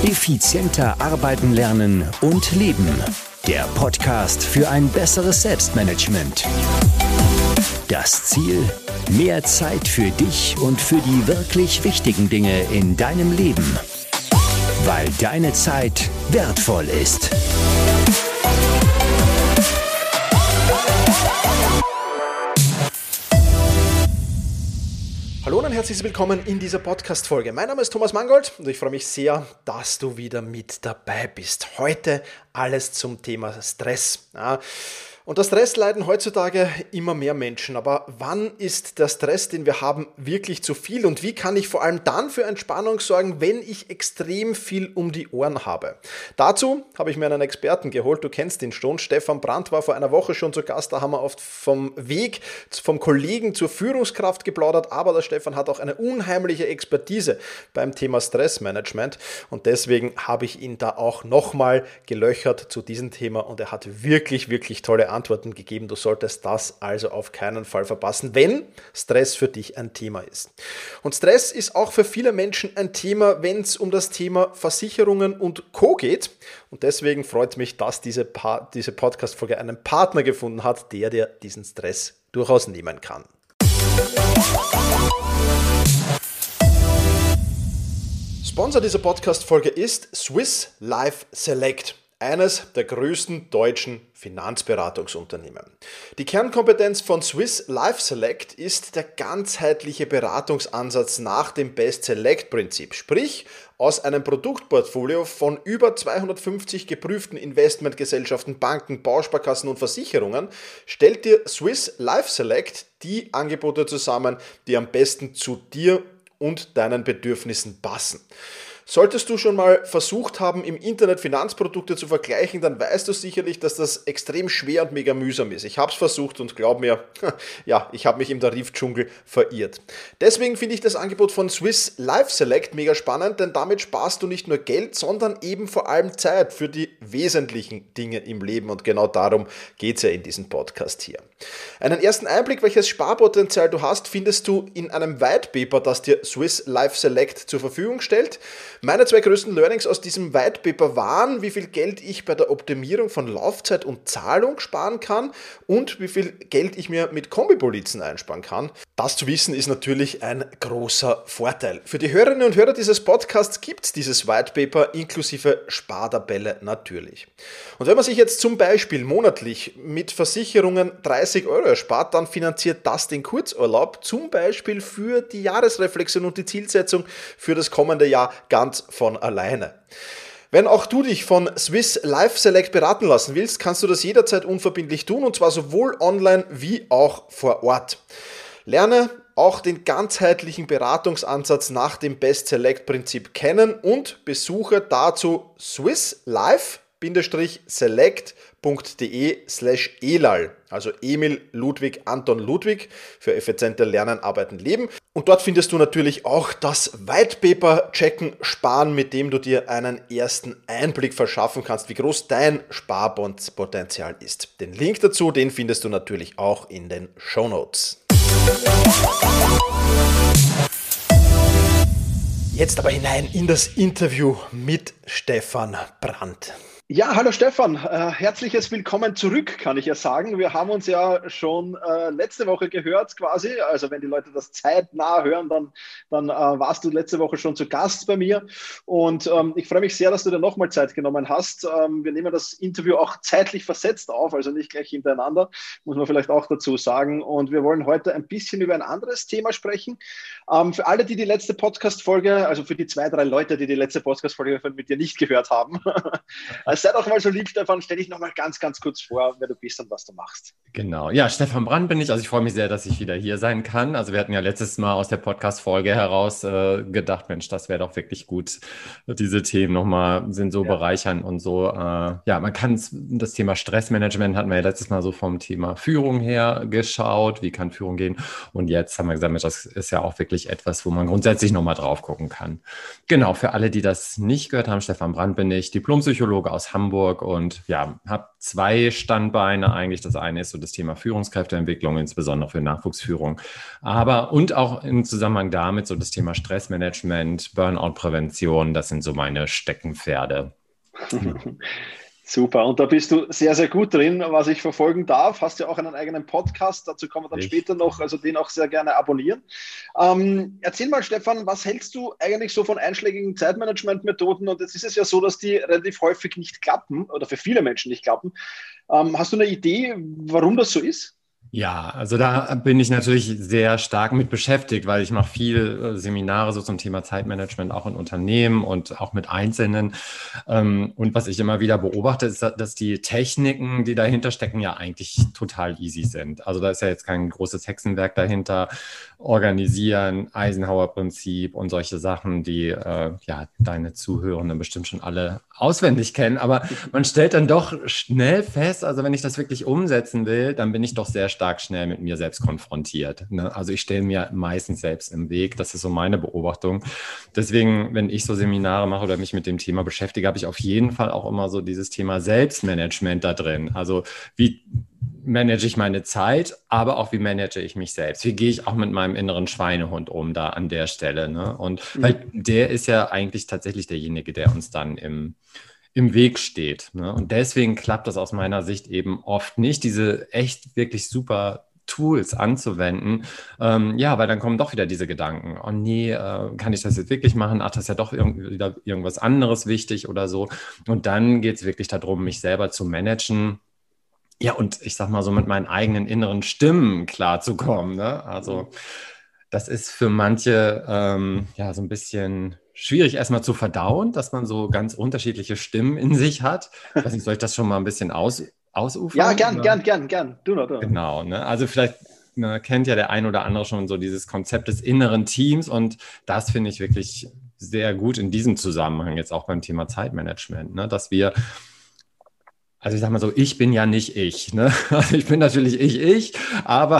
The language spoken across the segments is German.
Effizienter arbeiten, lernen und leben. Der Podcast für ein besseres Selbstmanagement. Das Ziel: mehr Zeit für dich und für die wirklich wichtigen Dinge in deinem Leben. Weil deine Zeit wertvoll ist. Hallo und herzlich willkommen in dieser Podcast-Folge. Mein Name ist Thomas Mangold und ich freue mich sehr, dass du wieder mit dabei bist. Heute alles zum Thema Stress. Ja. Unter Stress leiden heutzutage immer mehr Menschen. Aber wann ist der Stress, den wir haben, wirklich zu viel? Und wie kann ich vor allem dann für Entspannung sorgen, wenn ich extrem viel um die Ohren habe? Dazu habe ich mir einen Experten geholt. Du kennst ihn schon. Stefan Brandt war vor einer Woche schon zu Gast. Da haben wir oft vom Weg vom Kollegen zur Führungskraft geplaudert. Aber der Stefan hat auch eine unheimliche Expertise beim Thema Stressmanagement. Und deswegen habe ich ihn da auch nochmal gelöchert zu diesem Thema. Und er hat wirklich, wirklich tolle Antworten gegeben. Du solltest das also auf keinen Fall verpassen, wenn Stress für dich ein Thema ist. Und Stress ist auch für viele Menschen ein Thema, wenn es um das Thema Versicherungen und Co. geht. Und deswegen freut mich, dass diese Podcast-Folge einen Partner gefunden hat, der dir diesen Stress durchaus nehmen kann. Sponsor dieser Podcast-Folge ist Swiss Life Select. Eines der größten deutschen Finanzberatungsunternehmen. Die Kernkompetenz von Swiss Life Select ist der ganzheitliche Beratungsansatz nach dem Best-Select-Prinzip, sprich aus einem Produktportfolio von über 250 geprüften Investmentgesellschaften, Banken, Bausparkassen und Versicherungen stellt dir Swiss Life Select die Angebote zusammen, die am besten zu dir und deinen Bedürfnissen passen. Solltest du schon mal versucht haben, im Internet Finanzprodukte zu vergleichen, dann weißt du sicherlich, dass das extrem schwer und mega mühsam ist. Ich habe es versucht und glaub mir, ja, ich habe mich im Tarifdschungel verirrt. Deswegen finde ich das Angebot von Swiss Life Select mega spannend, denn damit sparst du nicht nur Geld, sondern eben vor allem Zeit für die wesentlichen Dinge im Leben und genau darum geht es ja in diesem Podcast hier. Einen ersten Einblick, welches Sparpotenzial du hast, findest du in einem White Paper, das dir Swiss Life Select zur Verfügung stellt. Meine zwei größten Learnings aus diesem White Paper waren, wie viel Geld ich bei der Optimierung von Laufzeit und Zahlung sparen kann und wie viel Geld ich mir mit Kombipolizen einsparen kann. Das zu wissen ist natürlich ein großer Vorteil. Für die Hörerinnen und Hörer dieses Podcasts gibt es dieses White Paper inklusive Spartabelle natürlich. Und wenn man sich jetzt zum Beispiel monatlich mit Versicherungen 30 € erspart, dann finanziert das den Kurzurlaub, zum Beispiel für die Jahresreflexion und die Zielsetzung für das kommende Jahr ganz von alleine. Wenn auch du dich von Swiss Life Select beraten lassen willst, kannst du das jederzeit unverbindlich tun und zwar sowohl online wie auch vor Ort. Lerne auch den ganzheitlichen Beratungsansatz nach dem Best-Select-Prinzip kennen und besuche dazu swisslife-select.de/elal, also Emil Ludwig Anton Ludwig für effizienter Lernen, Arbeiten, Leben. Und dort findest du natürlich auch das White Paper Checken Sparen, mit dem du dir einen ersten Einblick verschaffen kannst, wie groß dein Sparpotenzial ist. Den Link dazu, den findest du natürlich auch in den Shownotes. Jetzt aber hinein in das Interview mit Stefan Brandt. Ja, hallo Stefan, herzliches Willkommen zurück, kann ich ja sagen. Wir haben uns ja schon letzte Woche gehört quasi, also wenn die Leute das zeitnah hören, dann warst du letzte Woche schon zu Gast bei mir und ich freue mich sehr, dass du dir nochmal Zeit genommen hast. Wir nehmen das Interview auch zeitlich versetzt auf, also nicht gleich hintereinander, muss man vielleicht auch dazu sagen, und wir wollen heute ein bisschen über ein anderes Thema sprechen. Für alle, die letzte Podcast-Folge, also für die 2, 3 Leute, die letzte Podcast-Folge mit dir nicht gehört haben, sei doch mal so lieb, Stefan, stell dich noch mal ganz, ganz kurz vor, wer du bist und was du machst. Genau, ja, Stefan Brandt bin ich. Also ich freue mich sehr, dass ich wieder hier sein kann. Also wir hatten ja letztes Mal aus der Podcast-Folge heraus gedacht, Mensch, das wäre doch wirklich gut, diese Themen nochmal sind so bereichern und so. Ja, man kann das Thema Stressmanagement hatten wir ja letztes Mal so vom Thema Führung her geschaut, wie kann Führung gehen? Und jetzt haben wir gesagt, Mensch, das ist ja auch wirklich etwas, wo man grundsätzlich nochmal drauf gucken kann. Genau, für alle, die das nicht gehört haben, Stefan Brandt bin ich, Diplompsychologe aus aus Hamburg und ja, habe 2 Standbeine eigentlich. Das eine ist so das Thema Führungskräfteentwicklung, insbesondere für Nachwuchsführung, aber und auch im Zusammenhang damit so das Thema Stressmanagement, Burnout-Prävention, das sind so meine Steckenpferde. Super, und da bist du sehr, sehr gut drin, was ich verfolgen darf. Hast ja auch einen eigenen Podcast, dazu kommen wir dann später noch, also den auch sehr gerne abonnieren. Erzähl mal, Stefan, was hältst du eigentlich so von einschlägigen Zeitmanagement-Methoden? Und jetzt ist es ja so, dass die relativ häufig nicht klappen oder für viele Menschen nicht klappen. Hast du eine Idee, warum das so ist? Ja, also da bin ich natürlich sehr stark mit beschäftigt, weil ich mache viel Seminare so zum Thema Zeitmanagement auch in Unternehmen und auch mit Einzelnen. Und was ich immer wieder beobachte, ist, dass die Techniken, die dahinter stecken, ja eigentlich total easy sind. Also da ist ja jetzt kein großes Hexenwerk dahinter. Organisieren, Eisenhower-Prinzip und solche Sachen, die ja deine Zuhörenden bestimmt schon alle auswendig kennen. Aber man stellt dann doch schnell fest, also wenn ich das wirklich umsetzen will, dann bin ich doch sehr stark schnell mit mir selbst konfrontiert. Ne? Also ich stelle mir meistens selbst im Weg. Das ist so meine Beobachtung. Deswegen, wenn ich so Seminare mache oder mich mit dem Thema beschäftige, habe ich auf jeden Fall auch immer so dieses Thema Selbstmanagement da drin. Also wie manage ich meine Zeit, aber auch wie manage ich mich selbst? Wie gehe ich auch mit meinem inneren Schweinehund um da an der Stelle? Ne? Und weil der ist ja eigentlich tatsächlich derjenige, der uns dann im Weg steht. Ne? Und deswegen klappt das aus meiner Sicht eben oft nicht, diese echt wirklich super Tools anzuwenden. Ja, weil dann kommen doch wieder diese Gedanken. Oh nee, kann ich das jetzt wirklich machen? Ach, das ist ja doch wieder irgendwas anderes wichtig oder so. Und dann geht es wirklich darum, mich selber zu managen. Ja, und ich sag mal so mit meinen eigenen inneren Stimmen klarzukommen. Ne? Also das ist für manche ja so ein bisschen schwierig erstmal zu verdauen, dass man so ganz unterschiedliche Stimmen in sich hat. Ich weiß nicht, soll ich das schon mal ein bisschen ausufern? Ja, gern. Du noch. Genau, ne? Also vielleicht kennt ja der ein oder andere schon so dieses Konzept des inneren Teams und das finde ich wirklich sehr gut in diesem Zusammenhang, jetzt auch beim Thema Zeitmanagement, ne? Dass wir also ich sag mal so, ich bin ja nicht ich. Ne? Also ich bin natürlich ich, aber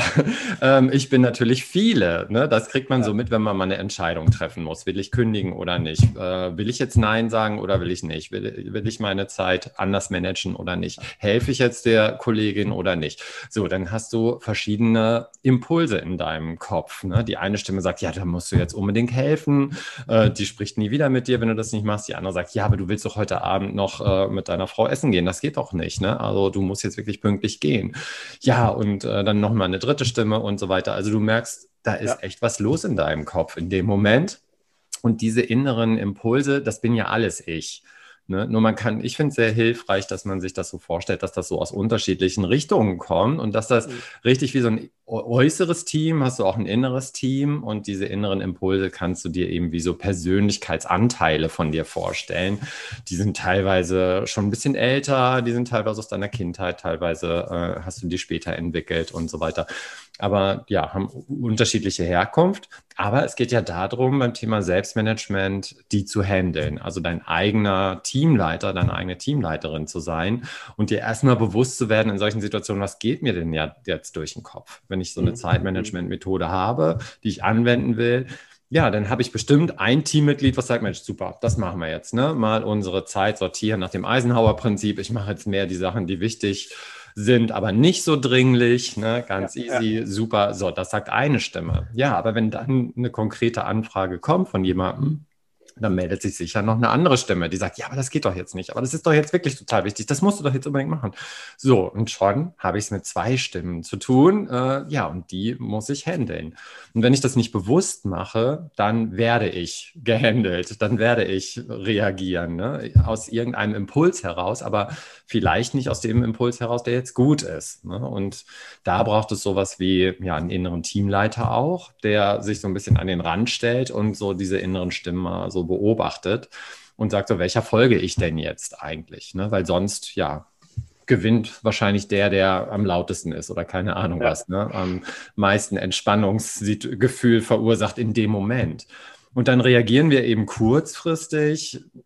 ich bin natürlich viele. Ne? Das kriegt man so mit, wenn man mal eine Entscheidung treffen muss. Will ich kündigen oder nicht? Will ich jetzt Nein sagen oder will ich nicht? Will ich meine Zeit anders managen oder nicht? Helfe ich jetzt der Kollegin oder nicht? So, dann hast du verschiedene Impulse in deinem Kopf. Ne? Die eine Stimme sagt, ja, da musst du jetzt unbedingt helfen. Die spricht nie wieder mit dir, wenn du das nicht machst. Die andere sagt, ja, aber du willst doch heute Abend noch mit deiner Frau essen gehen. Das geht doch nicht, ne? Also du musst jetzt wirklich pünktlich gehen. Ja, und dann nochmal eine dritte Stimme und so weiter. Also du merkst, da ist echt was los in deinem Kopf in dem Moment. Und diese inneren Impulse, das bin ja alles ich. Ne? Nur ich finde es sehr hilfreich, dass man sich das so vorstellt, dass das so aus unterschiedlichen Richtungen kommt und dass das richtig wie so ein äußeres Team, hast du auch ein inneres Team und diese inneren Impulse kannst du dir eben wie so Persönlichkeitsanteile von dir vorstellen. Die sind teilweise schon ein bisschen älter, die sind teilweise aus deiner Kindheit, teilweise hast du die später entwickelt und so weiter. Aber ja, haben unterschiedliche Herkunft. Aber es geht ja darum, beim Thema Selbstmanagement, die zu handeln. Also dein eigener Teamleiter, deine eigene Teamleiterin zu sein und dir erstmal bewusst zu werden in solchen Situationen, was geht mir denn jetzt durch den Kopf? Wenn ich so eine Zeitmanagement-Methode habe, die ich anwenden will, ja, dann habe ich bestimmt ein Teammitglied, was sagt, Mensch, super, das machen wir jetzt. Ne? Mal unsere Zeit sortieren nach dem Eisenhower-Prinzip. Ich mache jetzt mehr die Sachen, die wichtig sind, aber nicht so dringlich, ne? Ganz easy, super. So, das sagt eine Stimme. Ja, aber wenn dann eine konkrete Anfrage kommt von jemandem, dann meldet sich sicher noch eine andere Stimme, die sagt, ja, aber das geht doch jetzt nicht, aber das ist doch jetzt wirklich total wichtig, das musst du doch jetzt unbedingt machen. So, und schon habe ich es mit 2 Stimmen zu tun, ja, und die muss ich handeln. Und wenn ich das nicht bewusst mache, dann werde ich gehandelt, dann werde ich reagieren, ne? Aus irgendeinem Impuls heraus, aber vielleicht nicht aus dem Impuls heraus, der jetzt gut ist. Ne? Und da braucht es sowas wie ja, einen inneren Teamleiter auch, der sich so ein bisschen an den Rand stellt und so diese inneren Stimmen mal so beobachtet und sagt so, welcher folge ich denn jetzt eigentlich? Ne? Weil sonst, ja, gewinnt wahrscheinlich der am lautesten ist oder keine Ahnung was, ne? Am meisten Entspannungsgefühl verursacht in dem Moment. Und dann reagieren wir eben kurzfristig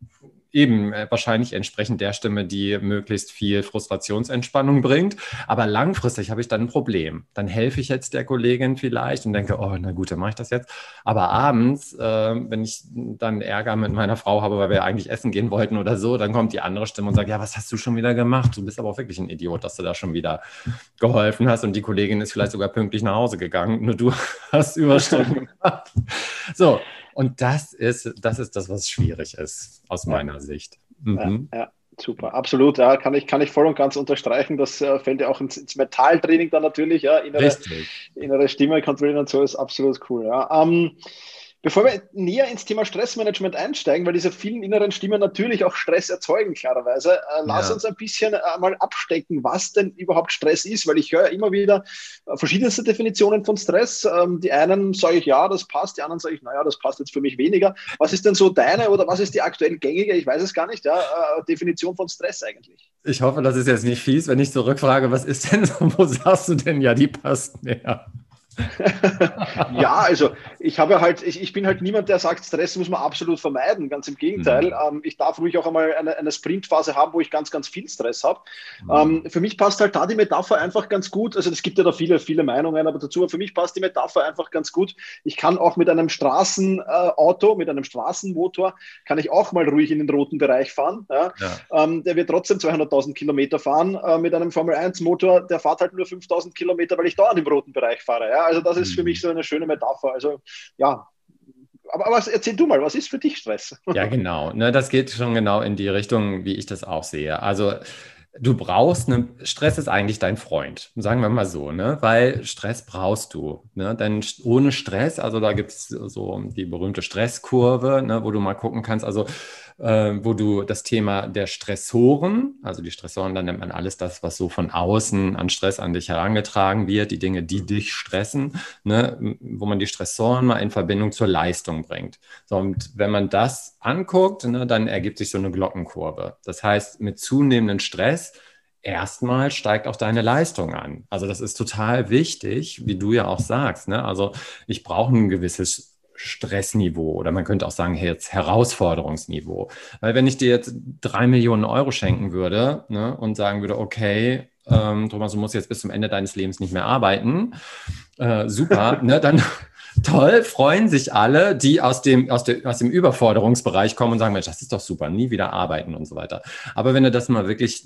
eben wahrscheinlich entsprechend der Stimme, die möglichst viel Frustrationsentspannung bringt. Aber langfristig habe ich dann ein Problem. Dann helfe ich jetzt der Kollegin vielleicht und denke, oh, na gut, dann mache ich das jetzt. Aber abends, wenn ich dann Ärger mit meiner Frau habe, weil wir eigentlich essen gehen wollten oder so, dann kommt die andere Stimme und sagt, ja, was hast du schon wieder gemacht? Du bist aber auch wirklich ein Idiot, dass du da schon wieder geholfen hast. Und die Kollegin ist vielleicht sogar pünktlich nach Hause gegangen. Nur du hast Überstunden gemacht. So. Und das ist das, was schwierig ist, aus meiner Sicht. Mhm. Ja, super, absolut. Ja, kann ich voll und ganz unterstreichen. Das fällt ja auch ins Mentaltraining dann natürlich. Ja, innere Stimme kontrollieren und so ist absolut cool. Ja. Bevor wir näher ins Thema Stressmanagement einsteigen, weil diese vielen inneren Stimmen natürlich auch Stress erzeugen, klarerweise, lass uns ein bisschen mal abstecken, was denn überhaupt Stress ist, weil ich höre immer wieder verschiedenste Definitionen von Stress. Die einen sage ich, ja, das passt, die anderen sage ich, naja, das passt jetzt für mich weniger. Was ist denn so deine oder was ist die aktuell gängige, ich weiß es gar nicht, Definition von Stress eigentlich? Ich hoffe, das ist jetzt nicht fies, wenn ich zurückfrage, was ist denn so, wo sagst du denn, ja, die passt mehr? Ja, also ich bin halt niemand, der sagt, Stress muss man absolut vermeiden. Ganz im Gegenteil. Ich darf ruhig auch einmal eine Sprintphase haben, wo ich ganz, ganz viel Stress habe. Für mich passt halt da die Metapher einfach ganz gut. Also es gibt ja da viele, viele Meinungen, aber dazu, für mich passt die Metapher einfach ganz gut. Ich kann auch mit einem Straßenauto, mit einem Straßenmotor, kann ich auch mal ruhig in den roten Bereich fahren. Ja? Ja. Der wird trotzdem 200.000 Kilometer fahren. Mit einem Formel-1-Motor, der fährt halt nur 5.000 Kilometer, weil ich dauernd im roten Bereich fahre. Ja? Also das ist für mich so eine schöne Metapher. Also ja, aber erzähl du mal, was ist für dich Stress? Ja, genau. Ne, das geht schon genau in die Richtung, wie ich das auch sehe. Also du brauchst Stress ist eigentlich dein Freund, sagen wir mal so, ne? Weil Stress brauchst du. Ne? Denn ohne Stress, also da gibt es so die berühmte Stresskurve, ne, wo du mal gucken kannst, also wo du das Thema der Stressoren, also die Stressoren, dann nennt man alles das, was so von außen an Stress an dich herangetragen wird, die Dinge, die dich stressen, ne, wo man die Stressoren mal in Verbindung zur Leistung bringt. So, und wenn man das anguckt, ne, dann ergibt sich so eine Glockenkurve. Das heißt, mit zunehmendem Stress erstmal steigt auch deine Leistung an. Also das ist total wichtig, wie du ja auch sagst, ne? Also ich brauche ein gewisses Stressniveau oder man könnte auch sagen, hey, jetzt Herausforderungsniveau. Weil wenn ich dir jetzt 3 Millionen Euro schenken würde, ne, und sagen würde, okay, Thomas, du musst jetzt bis zum Ende deines Lebens nicht mehr arbeiten, super, ne, dann toll, freuen sich alle, die aus dem Überforderungsbereich kommen und sagen, Mensch, das ist doch super, nie wieder arbeiten und so weiter. Aber wenn du das mal wirklich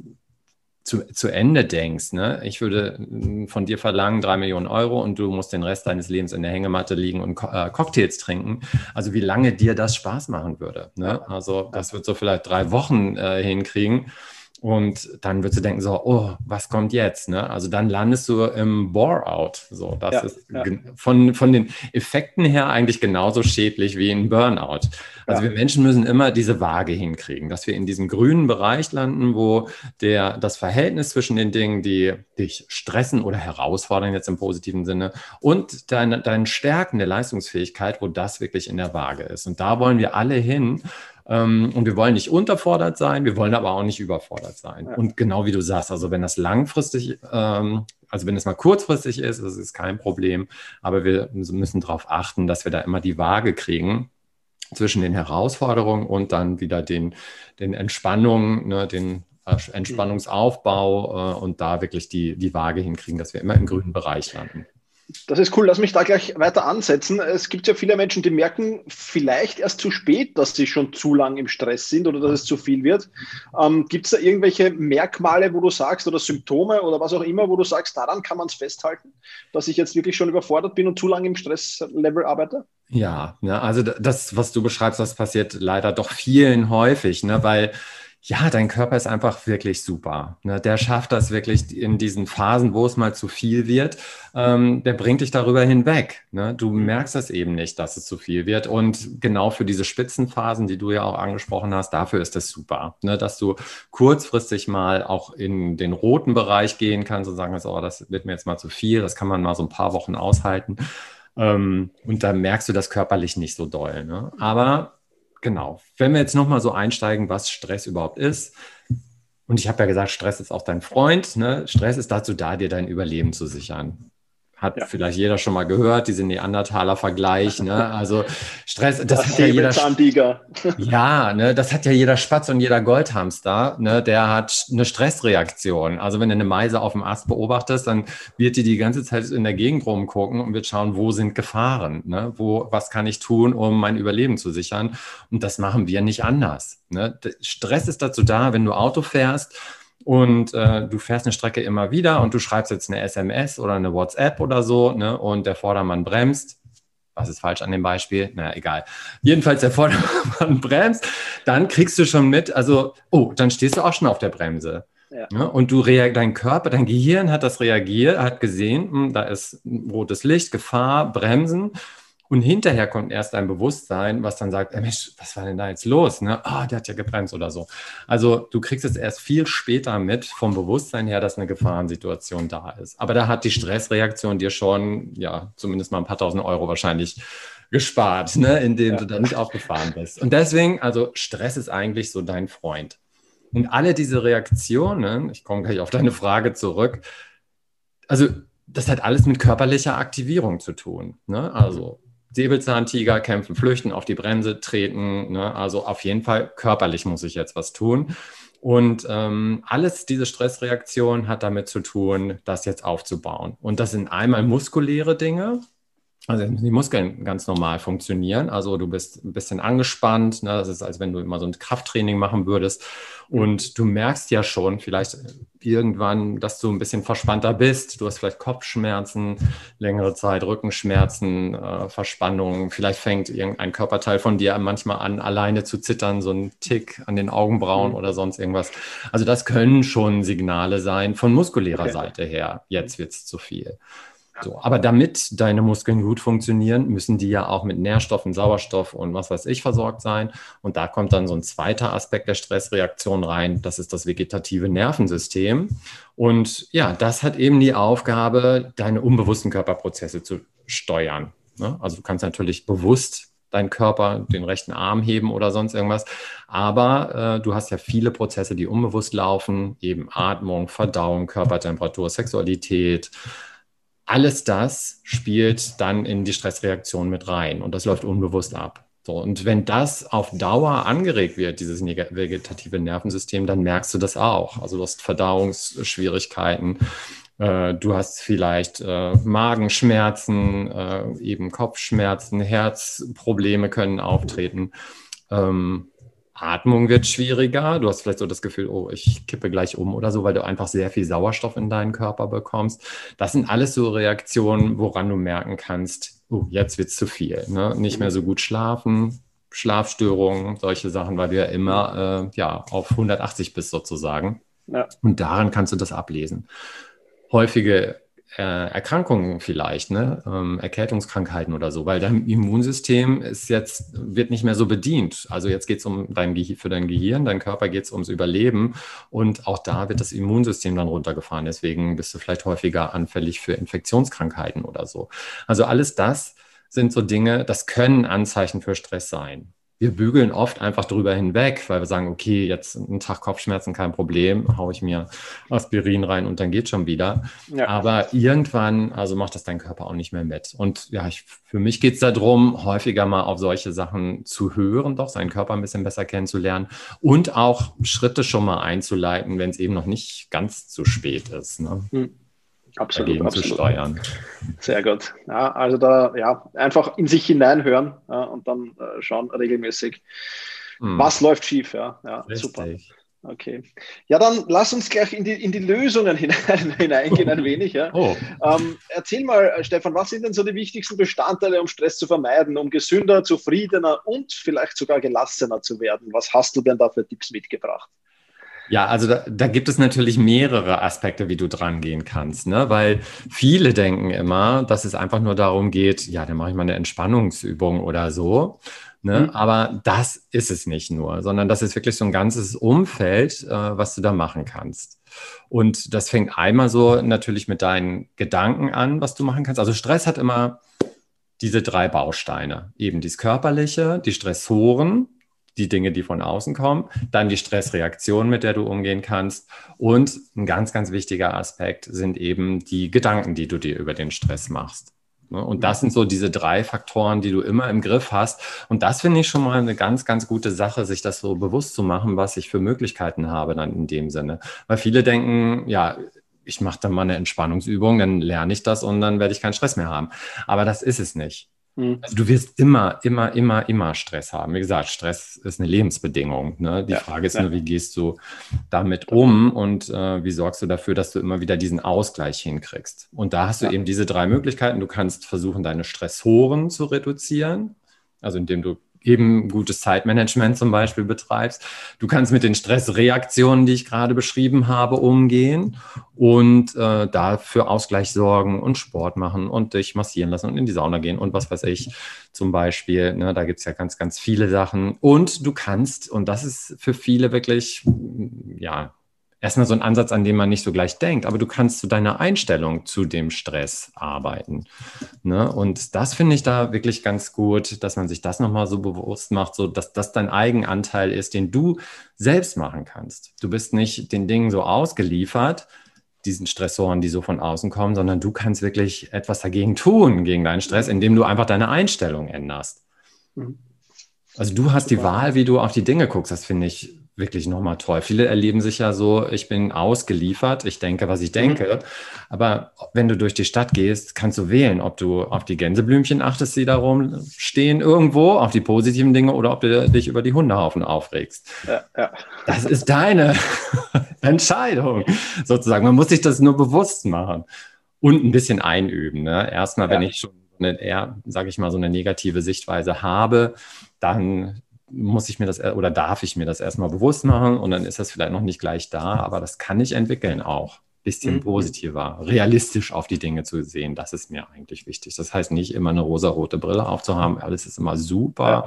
zu Ende denkst, ne? Ich würde von dir verlangen 3 Millionen Euro und du musst den Rest deines Lebens in der Hängematte liegen und Cocktails trinken. Also wie lange dir das Spaß machen würde. Ne? Also das wird so vielleicht 3 Wochen hinkriegen. Und dann würdest du denken so, oh, was kommt jetzt? Ne? Also dann landest du im Bore-out. So, das ist von den Effekten her eigentlich genauso schädlich wie ein Burnout. Also wir Menschen müssen immer diese Waage hinkriegen, dass wir in diesem grünen Bereich landen, wo das Verhältnis zwischen den Dingen, die dich stressen oder herausfordern, jetzt im positiven Sinne, und deinen Stärken der Leistungsfähigkeit, wo das wirklich in der Waage ist. Und da wollen wir alle hin. Und wir wollen nicht unterfordert sein, wir wollen aber auch nicht überfordert sein. Ja. Und genau wie du sagst, also wenn das langfristig, also wenn es mal kurzfristig ist, das ist kein Problem, aber wir müssen darauf achten, dass wir da immer die Waage kriegen zwischen den Herausforderungen und dann wieder den Entspannungen, ne, den Entspannungsaufbau und da wirklich die Waage hinkriegen, dass wir immer im grünen Bereich landen. Das ist cool, lass mich da gleich weiter ansetzen. Es gibt ja viele Menschen, die merken vielleicht erst zu spät, dass sie schon zu lang im Stress sind oder dass es zu viel wird. Gibt es da irgendwelche Merkmale, wo du sagst, oder Symptome oder was auch immer, wo du sagst, daran kann man es festhalten, dass ich jetzt wirklich schon überfordert bin und zu lange im Stresslevel arbeite? Ja, ne, also das, was du beschreibst, das passiert leider doch vielen häufig, ne, weil ja, dein Körper ist einfach wirklich super. Ne? Der schafft das wirklich in diesen Phasen, wo es mal zu viel wird. Der bringt dich darüber hinweg. Ne? Du merkst das eben nicht, dass es zu viel wird. Und genau für diese Spitzenphasen, die du ja auch angesprochen hast, dafür ist das super. Ne? Dass du kurzfristig mal auch in den roten Bereich gehen kannst und sagen, oh, das wird mir jetzt mal zu viel. Das kann man mal so ein paar Wochen aushalten. Und dann merkst du das körperlich nicht so doll. Ne? Aber genau. Wenn wir jetzt nochmal so einsteigen, was Stress überhaupt ist. Und ich habe ja gesagt, Stress ist auch dein Freund. Ne? Stress ist dazu da, dir dein Überleben zu sichern. Hat vielleicht jeder schon mal gehört, diese Neandertaler-Vergleich, ne? Also Stress, das hat ja jeder. Ja, ne, das hat ja jeder Spatz und jeder Goldhamster, ne, der hat eine Stressreaktion. Also wenn du eine Meise auf dem Ast beobachtest, dann wird die ganze Zeit in der Gegend rumgucken und wird schauen, wo sind Gefahren, ne? Was kann ich tun, um mein Überleben zu sichern? Und das machen wir nicht anders, ne? Stress ist dazu da, wenn du Auto fährst, und du fährst eine Strecke immer wieder und du schreibst jetzt eine SMS oder eine WhatsApp oder so, ne, und der Vordermann bremst. Was ist falsch an dem Beispiel? Naja, egal. Jedenfalls der Vordermann bremst, dann kriegst du schon mit, also, dann stehst du auch schon auf der Bremse. Ja. Ja, und dein Körper, dein Gehirn hat das reagiert, hat gesehen, da ist ein rotes Licht, Gefahr, Bremsen. Und hinterher kommt erst ein Bewusstsein, was dann sagt, Mensch, was war denn da jetzt los? Ne? Der hat ja gebremst oder so. Also du kriegst es erst viel später mit vom Bewusstsein her, dass eine Gefahrensituation da ist. Aber da hat die Stressreaktion dir schon, ja, zumindest mal ein paar tausend Euro wahrscheinlich gespart, ne? Indem du da nicht aufgefahren bist. Und deswegen, also Stress ist eigentlich so dein Freund. Und alle diese Reaktionen, ich komme gleich auf deine Frage zurück, also das hat alles mit körperlicher Aktivierung zu tun, ne? Also Säbelzahntiger kämpfen, flüchten, auf die Bremse treten, ne? Also auf jeden Fall körperlich muss ich jetzt was tun. Und alles, diese Stressreaktion hat damit zu tun, das jetzt aufzubauen. Und das sind einmal muskuläre Dinge, also die Muskeln ganz normal funktionieren. Also du bist ein bisschen angespannt, ne? Das ist, als wenn du immer so ein Krafttraining machen würdest. Und du merkst ja schon vielleicht irgendwann, dass du ein bisschen verspannter bist. Du hast vielleicht Kopfschmerzen, längere Zeit Rückenschmerzen, Verspannungen. Vielleicht fängt irgendein Körperteil von dir manchmal an, alleine zu zittern, so ein Tick an den Augenbrauen oder sonst irgendwas. Also das können schon Signale sein von muskulärer Seite her. Jetzt wird es zu viel. So, aber damit deine Muskeln gut funktionieren, müssen die ja auch mit Nährstoffen, Sauerstoff und was weiß ich versorgt sein. Und da kommt dann so ein zweiter Aspekt der Stressreaktion rein. Das ist das vegetative Nervensystem. Und ja, das hat eben die Aufgabe, deine unbewussten Körperprozesse zu steuern. Ne? Also du kannst natürlich bewusst deinen Körper, den rechten Arm heben oder sonst irgendwas. Aber du hast ja viele Prozesse, die unbewusst laufen, eben Atmung, Verdauung, Körpertemperatur, Sexualität. Alles das spielt dann in die Stressreaktion mit rein und das läuft unbewusst ab. So, und wenn das auf Dauer angeregt wird, dieses vegetative Nervensystem, dann merkst du das auch. Also du hast Verdauungsschwierigkeiten, du hast vielleicht Magenschmerzen, eben Kopfschmerzen, Herzprobleme können auftreten. Atmung wird schwieriger. Du hast vielleicht so das Gefühl, ich kippe gleich um oder so, weil du einfach sehr viel Sauerstoff in deinen Körper bekommst. Das sind alles so Reaktionen, woran du merken kannst, jetzt wird es zu viel. Ne? Nicht mehr so gut schlafen, Schlafstörungen, solche Sachen, weil du ja immer auf 180 bist sozusagen. Ja. Und daran kannst du das ablesen. Häufige Erkrankungen vielleicht, ne? Erkältungskrankheiten oder so, weil dein Immunsystem wird nicht mehr so bedient. Also jetzt geht es für dein Gehirn, dein Körper geht es ums Überleben und auch da wird das Immunsystem dann runtergefahren. Deswegen bist du vielleicht häufiger anfällig für Infektionskrankheiten oder so. Also alles das sind so Dinge, das können Anzeichen für Stress sein. Wir bügeln oft einfach drüber hinweg, weil wir sagen, okay, jetzt einen Tag Kopfschmerzen, kein Problem, haue ich mir Aspirin rein und dann geht schon wieder. Ja. Aber irgendwann, also macht das dein Körper auch nicht mehr mit. Und ja, für mich geht es darum, häufiger mal auf solche Sachen zu hören, doch seinen Körper ein bisschen besser kennenzulernen und auch Schritte schon mal einzuleiten, wenn es eben noch nicht ganz zu spät ist. Ne? Absolut. Zu steuern. Sehr gut. Ja, also einfach in sich hineinhören und dann schauen regelmäßig, was läuft schief. Ja, super. Okay. Ja, dann lass uns gleich in die Lösungen hineingehen ein wenig. Ja. Erzähl mal, Stefan, was sind denn so die wichtigsten Bestandteile, um Stress zu vermeiden, um gesünder, zufriedener und vielleicht sogar gelassener zu werden? Was hast du denn da für Tipps mitgebracht? Ja, also da gibt es natürlich mehrere Aspekte, wie du dran gehen kannst, ne? Weil viele denken immer, dass es einfach nur darum geht, ja, dann mache ich mal eine Entspannungsübung oder so, ne? Aber das ist es nicht nur, sondern das ist wirklich so ein ganzes Umfeld, was du da machen kannst. Und das fängt einmal so natürlich mit deinen Gedanken an, was du machen kannst. Also Stress hat immer diese 3 Bausteine, eben das Körperliche, die Stressoren, die Dinge, die von außen kommen, dann die Stressreaktion, mit der du umgehen kannst. Und ein ganz, ganz wichtiger Aspekt sind eben die Gedanken, die du dir über den Stress machst. Und das sind so diese 3 Faktoren, die du immer im Griff hast. Und das finde ich schon mal eine ganz, ganz gute Sache, sich das so bewusst zu machen, was ich für Möglichkeiten habe dann in dem Sinne. Weil viele denken, ja, ich mache dann mal eine Entspannungsübung, dann lerne ich das und dann werde ich keinen Stress mehr haben. Aber das ist es nicht. Also du wirst immer Stress haben. Wie gesagt, Stress ist eine Lebensbedingung. Ne? Die Frage ist nur, wie gehst du damit um und wie sorgst du dafür, dass du immer wieder diesen Ausgleich hinkriegst. Und da hast du eben diese 3 Möglichkeiten. Du kannst versuchen, deine Stressoren zu reduzieren, also indem du eben gutes Zeitmanagement zum Beispiel betreibst. Du kannst mit den Stressreaktionen, die ich gerade beschrieben habe, umgehen und dafür Ausgleich sorgen und Sport machen und dich massieren lassen und in die Sauna gehen und was weiß ich zum Beispiel. Ne, da gibt es ja ganz, ganz viele Sachen. Und du kannst, und das ist für viele wirklich, ja, erstmal so ein Ansatz, an dem man nicht so gleich denkt, aber du kannst zu deiner Einstellung zu dem Stress arbeiten. Ne? Und das finde ich da wirklich ganz gut, dass man sich das nochmal so bewusst macht, so dass das dein Eigenanteil ist, den du selbst machen kannst. Du bist nicht den Dingen so ausgeliefert, diesen Stressoren, die so von außen kommen, sondern du kannst wirklich etwas dagegen tun, gegen deinen Stress, indem du einfach deine Einstellung änderst. Also du hast die Wahl, wie du auf die Dinge guckst. Das finde ich wirklich nochmal toll. Viele erleben sich ja so, ich bin ausgeliefert, ich denke, was ich denke. Aber wenn du durch die Stadt gehst, kannst du wählen, ob du auf die Gänseblümchen achtest, die da rumstehen irgendwo, auf die positiven Dinge oder ob du dich über die Hundehaufen aufregst. Das ist deine Entscheidung sozusagen. Man muss sich das nur bewusst machen und ein bisschen einüben. Ne? Erstmal, wenn ich schon eher, sage ich mal, so eine negative Sichtweise habe, dann muss ich mir das oder darf ich mir das erstmal bewusst machen und dann ist das vielleicht noch nicht gleich da, aber das kann ich entwickeln auch. Bisschen positiver, realistisch auf die Dinge zu sehen, das ist mir eigentlich wichtig. Das heißt nicht immer eine rosarote Brille aufzuhaben, alles ist immer super,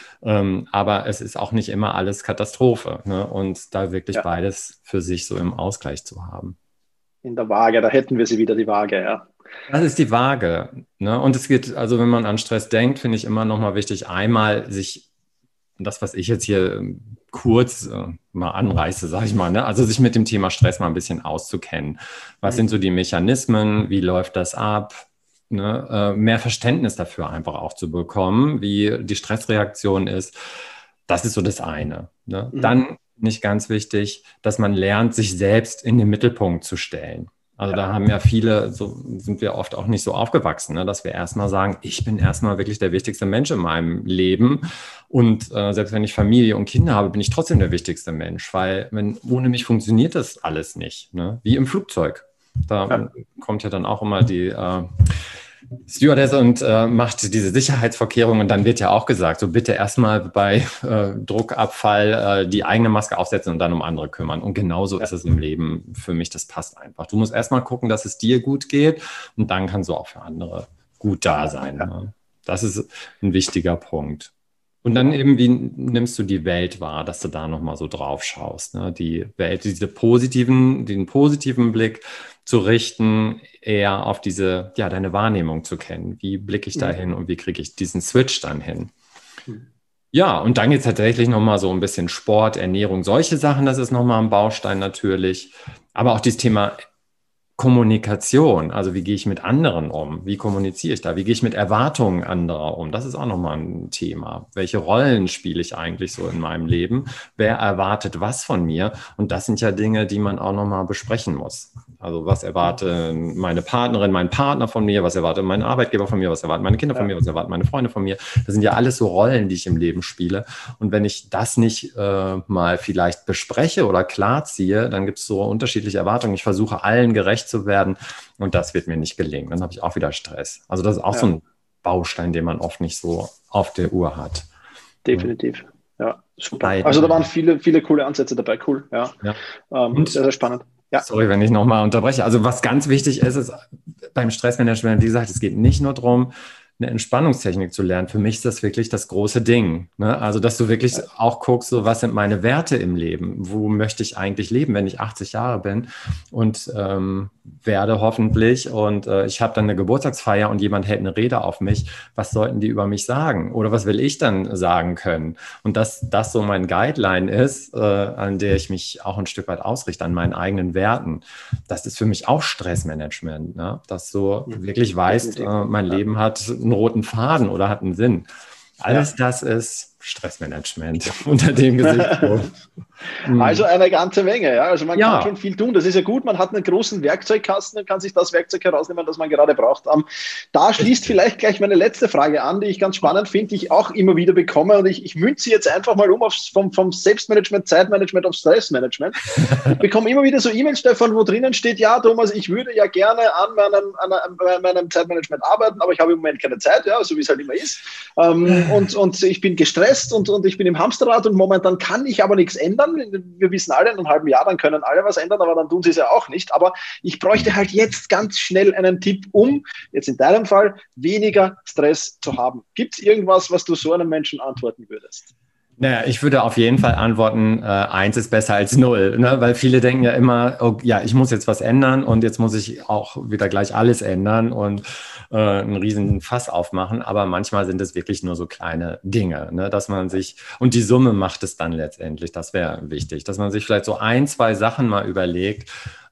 aber es ist auch nicht immer alles Katastrophe. Ne? Und da wirklich beides für sich so im Ausgleich zu haben. In der Waage, da hätten wir sie wieder, die Waage, ja. Das ist die Waage. Ne? Und es geht, also wenn man an Stress denkt, finde ich immer nochmal wichtig, einmal sich das, was ich jetzt hier kurz mal anreiße, sage ich mal, ne? Also sich mit dem Thema Stress mal ein bisschen auszukennen. Was sind so die Mechanismen? Wie läuft das ab? Ne? Mehr Verständnis dafür einfach auch zu bekommen, wie die Stressreaktion ist. Das ist so das eine. Ne? Dann nicht ganz wichtig, dass man lernt, sich selbst in den Mittelpunkt zu stellen. Also da haben ja viele, so sind wir oft auch nicht so aufgewachsen, ne, dass wir erstmal sagen, ich bin erstmal wirklich der wichtigste Mensch in meinem Leben und selbst wenn ich Familie und Kinder habe, bin ich trotzdem der wichtigste Mensch, weil ohne mich funktioniert das alles nicht, ne? Wie im Flugzeug. Da kommt ja dann auch immer die Stewardess und macht diese Sicherheitsvorkehrungen und dann wird ja auch gesagt, so bitte erstmal bei Druckabfall die eigene Maske aufsetzen und dann um andere kümmern. Und genauso ist es im Leben für mich, das passt einfach. Du musst erstmal gucken, dass es dir gut geht und dann kannst du auch für andere gut da sein. Ne? Das ist ein wichtiger Punkt. Und dann eben, wie nimmst du die Welt wahr, dass du da nochmal so drauf schaust, ne? Die Welt, den positiven Blick zu richten, eher auf diese, ja, deine Wahrnehmung zu kennen. Wie blicke ich da hin und wie kriege ich diesen Switch dann hin? Ja, und dann geht es tatsächlich nochmal so ein bisschen Sport, Ernährung, solche Sachen, das ist nochmal ein Baustein natürlich. Aber auch dieses Thema Kommunikation, also wie gehe ich mit anderen um? Wie kommuniziere ich da? Wie gehe ich mit Erwartungen anderer um? Das ist auch nochmal ein Thema. Welche Rollen spiele ich eigentlich so in meinem Leben? Wer erwartet was von mir? Und das sind ja Dinge, die man auch nochmal besprechen muss. Also was erwartet meine Partnerin, mein Partner von mir? Was erwartet mein Arbeitgeber von mir? Was erwarten meine Kinder von mir? Was erwarten meine Freunde von mir? Das sind ja alles so Rollen, die ich im Leben spiele. Und wenn ich das nicht mal vielleicht bespreche oder klarziehe, dann gibt es so unterschiedliche Erwartungen. Ich versuche allen gerecht zu werden und das wird mir nicht gelingen. Dann habe ich auch wieder Stress. Also das ist auch so ein Baustein, den man oft nicht so auf der Uhr hat. Definitiv. Ja, super. Also da waren viele, viele coole Ansätze dabei. Cool. Ja. Sehr, sehr spannend. Ja. Sorry, wenn ich nochmal unterbreche. Also was ganz wichtig ist, ist beim Stressmanagement, wie gesagt, es geht nicht nur darum, eine Entspannungstechnik zu lernen. Für mich ist das wirklich das große Ding. Ne? Also, dass du wirklich auch guckst, so, was sind meine Werte im Leben? Wo möchte ich eigentlich leben, wenn ich 80 Jahre bin und werde hoffentlich und ich habe dann eine Geburtstagsfeier und jemand hält eine Rede auf mich. Was sollten die über mich sagen? Oder was will ich dann sagen können? Und dass das so mein Guideline ist, an der ich mich auch ein Stück weit ausrichte, an meinen eigenen Werten. Das ist für mich auch Stressmanagement, ne? Dass du wirklich weißt, mein Leben hat einen roten Faden oder hat einen Sinn. Alles das ist Stressmanagement unter dem Gesichtspunkt. Also eine ganze Menge, ja. Also man kann schon viel tun. Das ist ja gut, man hat einen großen Werkzeugkasten und kann sich das Werkzeug herausnehmen, das man gerade braucht. Da schließt vielleicht gleich meine letzte Frage an, die ich ganz spannend finde, die ich auch immer wieder bekomme. Und ich münze jetzt einfach mal vom Selbstmanagement, Zeitmanagement auf Stressmanagement. Ich bekomme immer wieder so E-Mails, Stefan, wo drinnen steht, ja, Thomas, ich würde ja gerne an meinem Zeitmanagement arbeiten, aber ich habe im Moment keine Zeit, ja, so wie es halt immer ist. Und ich bin gestresst und ich bin im Hamsterrad und momentan kann ich aber nichts ändern. Wir wissen alle, in einem halben Jahr, dann können alle was ändern, aber dann tun sie es ja auch nicht. Aber ich bräuchte halt jetzt ganz schnell einen Tipp, um jetzt in deinem Fall weniger Stress zu haben. Gibt es irgendwas, was du so einem Menschen antworten würdest? Naja, ich würde auf jeden Fall antworten, 1 ist besser als 0, ne? Weil viele denken ja immer, oh, ja, ich muss jetzt was ändern und jetzt muss ich auch wieder gleich alles ändern und einen riesen Fass aufmachen, aber manchmal sind es wirklich nur so kleine Dinge, ne? Dass man sich, und die Summe macht es dann letztendlich, das wäre wichtig, dass man sich vielleicht so 1, 2 Sachen mal überlegt.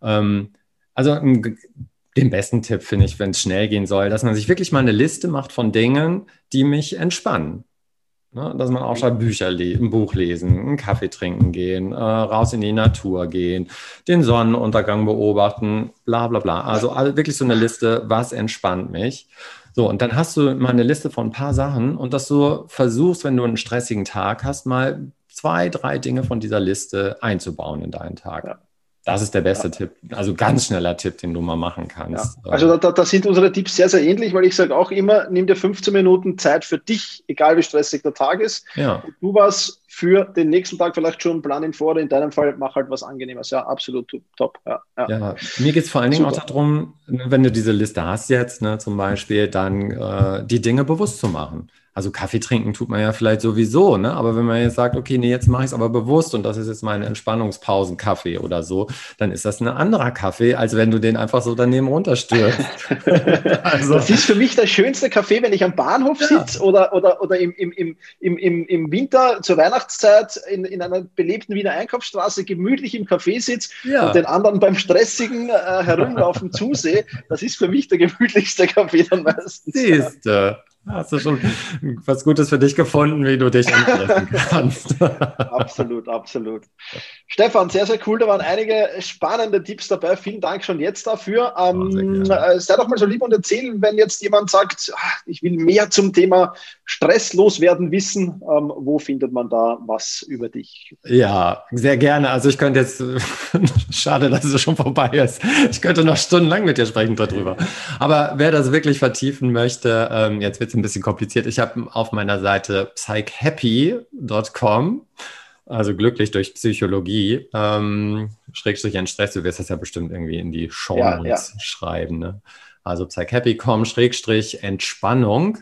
Also den besten Tipp finde ich, wenn es schnell gehen soll, dass man sich wirklich mal eine Liste macht von Dingen, die mich entspannen. Ne, dass man auch schon ein Buch lesen, einen Kaffee trinken gehen, raus in die Natur gehen, den Sonnenuntergang beobachten, bla bla bla. Also wirklich so eine Liste, was entspannt mich. So, und dann hast du mal eine Liste von ein paar Sachen und dass du versuchst, wenn du einen stressigen Tag hast, mal 2, 3 Dinge von dieser Liste einzubauen in deinen Tag. Ja. Das ist der beste Tipp, also ganz schneller Tipp, den du mal machen kannst. Ja. Also da sind unsere Tipps sehr, sehr ähnlich, weil ich sage auch immer, nimm dir 15 Minuten Zeit für dich, egal wie stressig der Tag ist. Ja. Und du was für den nächsten Tag vielleicht schon einen Plan im Vor, in deinem Fall mach halt was Angenehmes. Ja, absolut top. Ja, mir geht es vor allen Dingen auch darum, wenn du diese Liste hast jetzt, ne, zum Beispiel, dann die Dinge bewusst zu machen. Also Kaffee trinken tut man ja vielleicht sowieso, ne? Aber wenn man jetzt sagt, okay, nee, jetzt mache ich es aber bewusst und das ist jetzt meine Entspannungspausen-Kaffee oder so, dann ist das ein anderer Kaffee, als wenn du den einfach so daneben runterstürzt. Also, das ist für mich der schönste Kaffee, wenn ich am Bahnhof sitze oder im Winter zur Weihnachtszeit in einer belebten Wiener Einkaufsstraße gemütlich im Café sitze und den anderen beim stressigen Herumlaufen zusehe. Das ist für mich der gemütlichste Kaffee dann meistens. Siehste. Hast du schon was Gutes für dich gefunden, wie du dich entlassen kannst? Absolut. Stefan, sehr, sehr cool. Da waren einige spannende Tipps dabei. Vielen Dank schon jetzt dafür. Sei doch mal so lieb und erzähl, wenn jetzt jemand sagt, ich will mehr zum Thema Stress loswerden wissen, wo findet man da was über dich? Ja, sehr gerne. Also ich könnte jetzt, schade, dass es schon vorbei ist. Ich könnte noch stundenlang mit dir sprechen darüber. Aber wer das wirklich vertiefen möchte, jetzt wird ein bisschen kompliziert. Ich habe auf meiner Seite psychhappy.com, also glücklich durch Psychologie, Schrägstrich Stress, du wirst das ja bestimmt irgendwie in die Shownotes schreiben. Ne? Also psychhappy.com, Schrägstrich Entspannung.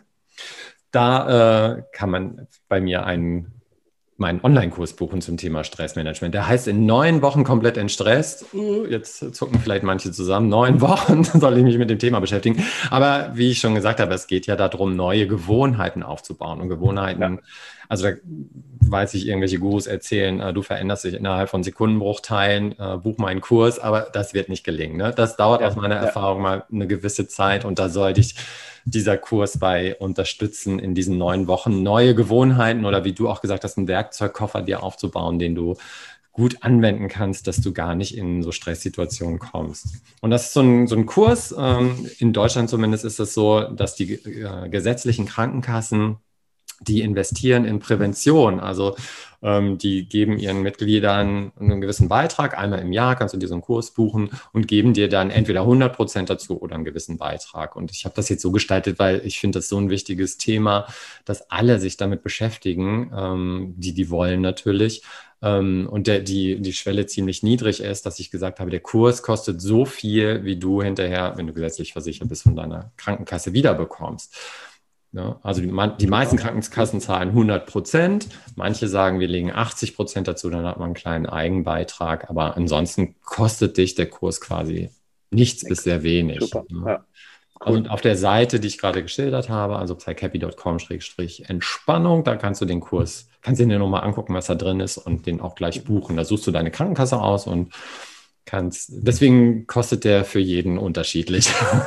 Da kann man bei mir meinen Online-Kurs buchen zum Thema Stressmanagement. Der heißt in 9 Wochen komplett entstresst. Jetzt zucken vielleicht manche zusammen. 9 Wochen soll ich mich mit dem Thema beschäftigen. Aber wie ich schon gesagt habe, es geht ja darum, neue Gewohnheiten aufzubauen. Und Gewohnheiten, also da weiß ich, irgendwelche Gurus erzählen, du veränderst dich innerhalb von Sekundenbruchteilen, buch meinen Kurs, aber das wird nicht gelingen. Ne? Das dauert aus meiner Erfahrung mal eine gewisse Zeit und da sollte ich dieser Kurs bei unterstützen, in diesen 9 Wochen neue Gewohnheiten oder wie du auch gesagt hast, einen Werkzeugkoffer dir aufzubauen, den du gut anwenden kannst, dass du gar nicht in so Stresssituationen kommst. Und das ist so ein Kurs, in Deutschland zumindest ist es so, dass die gesetzlichen Krankenkassen, die investieren in Prävention, also die geben ihren Mitgliedern einen gewissen Beitrag, einmal im Jahr kannst du dir so einen Kurs buchen und geben dir dann entweder 100% dazu oder einen gewissen Beitrag. Und ich habe das jetzt so gestaltet, weil ich finde das so ein wichtiges Thema, dass alle sich damit beschäftigen, die wollen natürlich. Und die Schwelle ziemlich niedrig ist, dass ich gesagt habe, der Kurs kostet so viel, wie du hinterher, wenn du gesetzlich versichert bist, von deiner Krankenkasse wiederbekommst. Ja, also die meisten Krankenkassen zahlen 100%, manche sagen, wir legen 80% dazu, dann hat man einen kleinen Eigenbeitrag, aber ansonsten kostet dich der Kurs quasi nichts bis sehr wenig. Super, ne? ja. Cool. Und auf der Seite, die ich gerade geschildert habe, also psychappy.com/Entspannung, da kannst du den Kurs, kannst du dir nochmal angucken, was da drin ist und den auch gleich buchen. Da suchst du deine Krankenkasse aus und deswegen kostet der für jeden unterschiedlich.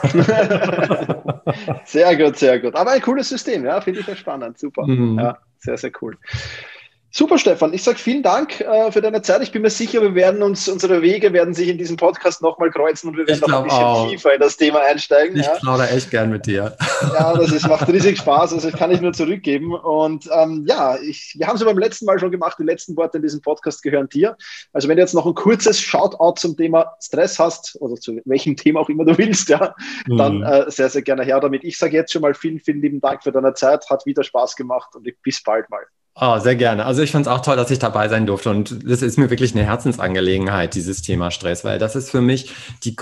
Sehr gut, sehr gut. Aber ein cooles System, ja, finde ich ja spannend. Super. Ja, sehr, sehr cool. Super, Stefan. Ich sage vielen Dank für deine Zeit. Ich bin mir sicher, unsere Wege werden sich in diesem Podcast nochmal kreuzen und wir werden noch ein bisschen tiefer in das Thema einsteigen. Ich plaudere echt gern mit dir. Ja, macht riesig Spaß. Also das kann ich nur zurückgeben. Und wir haben es beim letzten Mal schon gemacht. Die letzten Worte in diesem Podcast gehören dir. Also wenn du jetzt noch ein kurzes Shoutout zum Thema Stress hast oder zu welchem Thema auch immer du willst, ja, dann sehr, sehr gerne her damit. Ich sage jetzt schon mal vielen, vielen lieben Dank für deine Zeit. Hat wieder Spaß gemacht und bis bald mal. Oh, sehr gerne. Also ich fand es auch toll, dass ich dabei sein durfte und das ist mir wirklich eine Herzensangelegenheit, dieses Thema Stress, weil das ist für mich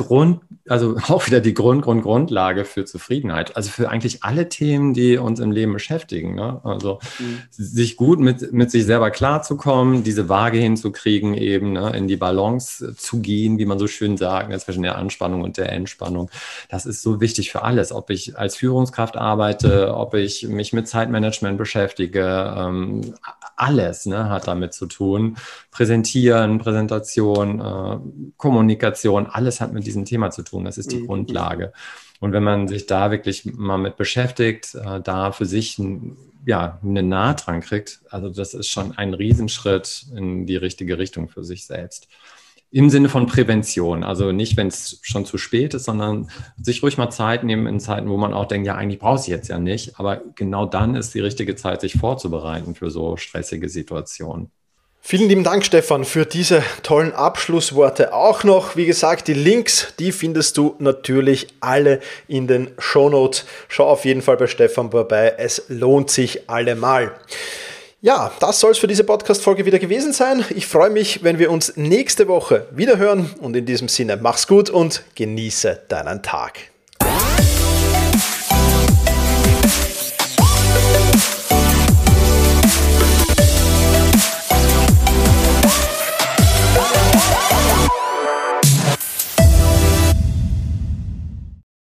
auch wieder die Grundlage für Zufriedenheit. Also für eigentlich alle Themen, die uns im Leben beschäftigen. Ne? Also sich gut mit sich selber klarzukommen, diese Waage hinzukriegen, eben in die Balance zu gehen, wie man so schön sagt, zwischen der Anspannung und der Entspannung. Das ist so wichtig für alles. Ob ich als Führungskraft arbeite, ob ich mich mit Zeitmanagement beschäftige, alles hat damit zu tun. Präsentieren, Präsentation, Kommunikation, alles hat mit diesem Thema zu tun. Das ist die Grundlage. Und wenn man sich da wirklich mal mit beschäftigt, da für sich eine Naht dran kriegt, also das ist schon ein Riesenschritt in die richtige Richtung für sich selbst. Im Sinne von Prävention, also nicht, wenn es schon zu spät ist, sondern sich ruhig mal Zeit nehmen in Zeiten, wo man auch denkt, ja, eigentlich brauche ich jetzt ja nicht, aber genau dann ist die richtige Zeit, sich vorzubereiten für so stressige Situationen. Vielen lieben Dank, Stefan, für diese tollen Abschlussworte auch noch. Wie gesagt, die Links, die findest du natürlich alle in den Shownotes. Schau auf jeden Fall bei Stefan vorbei, es lohnt sich allemal. Ja, das soll es für diese Podcast-Folge wieder gewesen sein. Ich freue mich, wenn wir uns nächste Woche wieder hören und in diesem Sinne, mach's gut und genieße deinen Tag.